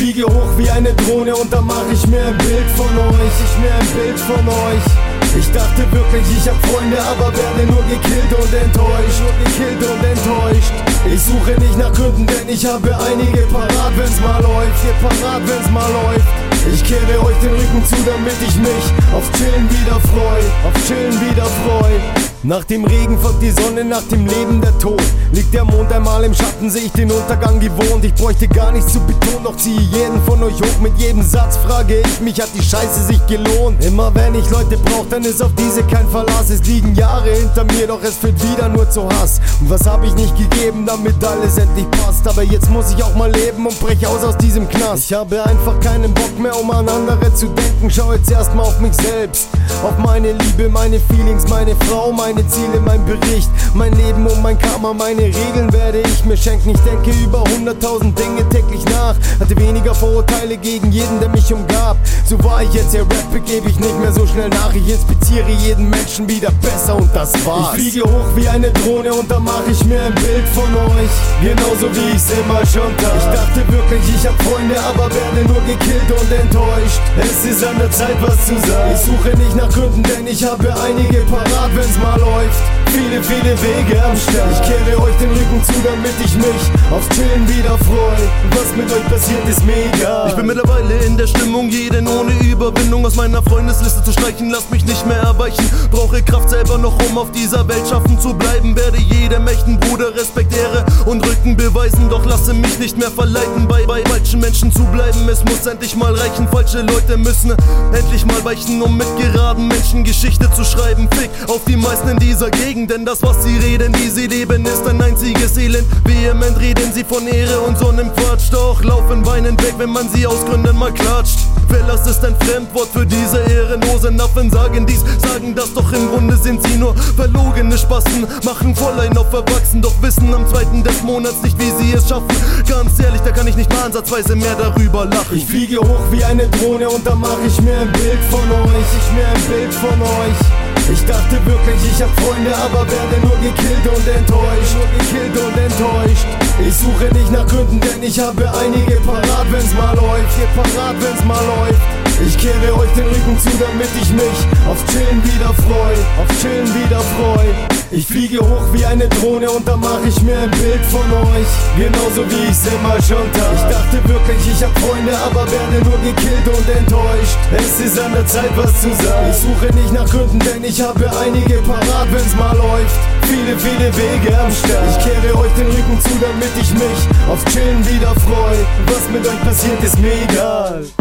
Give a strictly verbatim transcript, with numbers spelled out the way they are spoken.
fliege hoch wie eine Drohne und dann mach ich mir ein Bild von euch, ich mir ein Bild von euch. Ich dachte wirklich, ich hab Freunde, aber werde nur gekillt und enttäuscht, nur gekillt und enttäuscht. Ich suche nicht nach Gründen, denn ich habe einige parat, wenn's mal läuft, hier parat, wenn's mal läuft. Ich kehre euch den Rücken zu, damit ich mich auf Chillen wieder freu, auf Chillen wieder freu. Nach dem Regen folgt die Sonne, nach dem Leben der Tod. Liegt der Mond einmal im Schatten, seh ich den Untergang gewohnt. Ich bräuchte gar nichts zu betonen, doch ziehe jeden von euch hoch. Mit jedem Satz frage ich mich, hat die Scheiße sich gelohnt? Immer wenn ich Leute brauch, dann ist auf diese kein Verlass. Es liegen Jahre hinter mir, doch es führt wieder nur zu Hass. Und was hab ich nicht gegeben, damit alles endlich passt? Aber jetzt muss ich auch mal leben und brech aus aus diesem Knast. Ich habe einfach keinen Bock mehr, um an andere zu denken. Schau jetzt erstmal auf mich selbst, auf meine Liebe, meine Feelings, meine Frau, meine Meine Ziele, mein Bericht, mein Leben und mein Karma, meine Regeln werde ich mir schenken. Ich denke über hunderttausend Dinge täglich nach, hatte weniger Vorurteile gegen jeden, der mich umgab. So war ich jetzt, ja Rap gebe ich nicht mehr so schnell nach. Ich inspiziere jeden Menschen wieder besser und das war's. Ich fliege hoch wie eine Drohne und dann mach ich mir ein Bild von euch, genauso wie ich's immer schon tat. Ich dachte wirklich, ich hab Freunde, aber werde nur gekillt und enttäuscht. Es ist an der Zeit, was zu sagen. Ich suche nicht nach Gründen, denn ich habe einige parat, wenn's mal läuft. Viele, viele Wege am Start. Ich kehre euch den Rücken zu, damit ich mich auf Chillen wieder freu. Was mit euch passiert, ist mir egal. Ich bin mittlerweile in der Stimmung, jeden ohne Überwindung aus meiner Freundesliste zu streichen. Lasst mich nicht mehr erweichen, brauche Kraft selber noch, um auf dieser Welt schaffen zu bleiben. Werde jedem echten Bruder Respekt, Ehre und Rücken beweisen. Doch lasse mich nicht mehr verleiten, bei, bei falschen Menschen zu bleiben. Es muss endlich mal reichen, falsche Leute müssen endlich mal weichen, um mit geraden Menschen Geschichte zu schreiben. Fick auf die meisten in dieser Gegend, denn das, was sie reden, wie sie leben, ist ein einziges Elend. Vehement reden sie von Ehre und so nem Quatsch, doch laufen weinend weg, wenn man sie aus Gründen mal klatscht. Verlass ist ein Fremdwort für diese ehrenlosen Affen, sagen dies, sagen das, doch im Grunde sind sie nur verlogene Spasten, machen voll ein auf Erwachsen, doch wissen am zweiten des Monats nicht, wie sie es schaffen. Ganz ehrlich, da kann ich nicht mal ansatzweise mehr darüber lachen. Ich fliege hoch wie eine Drohne und dann mach ich mir ein Bild von euch, ich mir ein Bild von euch. Ich dachte wirklich, ich hab Freunde, aber werde nur gekillt und enttäuscht, nur gekillt und enttäuscht. Ich suche nicht nach Gründen, denn ich habe einige parat, wenn's mal läuft, hier parat, wenn's mal läuft. Ich kehre euch den Rücken zu, damit ich mich auf Chillen wieder freu, auf Chillen wieder freu. Ich fliege hoch wie eine Drohne und dann mach ich mir ein Bild von euch, genauso wie ich's immer schon tat. Ich dachte wirklich, ich hab Freunde, aber werde nur gekillt und enttäuscht. Es ist an der Zeit, was zu sagen. Ich suche nicht nach Gründen, denn ich habe einige parat, wenn's mal läuft. Viele, viele Wege am Start. Ich kehre euch den Rücken zu, damit ich mich auf Chillen wieder freu. Was mit euch passiert, ist mir egal.